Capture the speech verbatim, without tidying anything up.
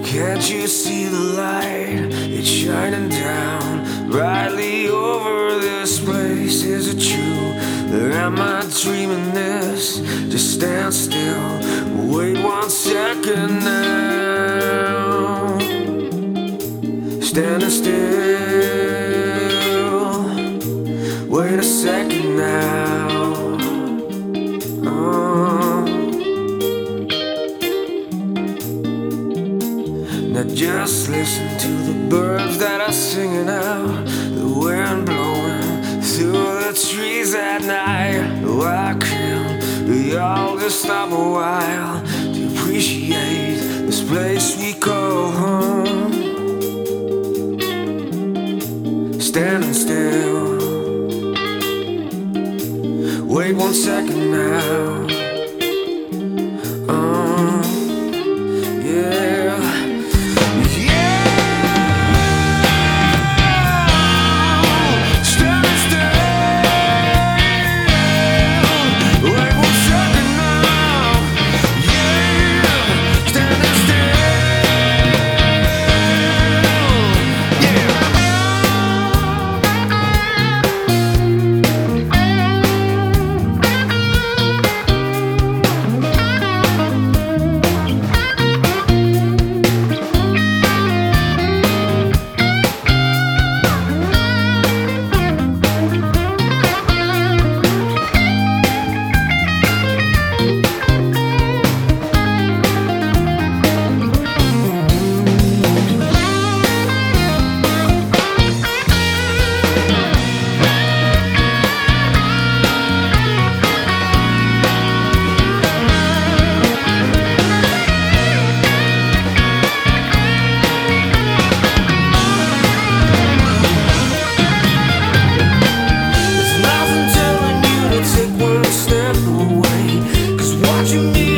Can't you see the light? It's shining down brightly over this place. Is it true? Or am I dreaming this? Just stand still, wait one second now. Standing still, wait a second now. Oh. Now just listen to the birds that are singing out, the wind blowing through the trees at night. Why can't we all just stop a while to appreciate this place we call home? Standing still, wait one second now. Uh, yeah. What you need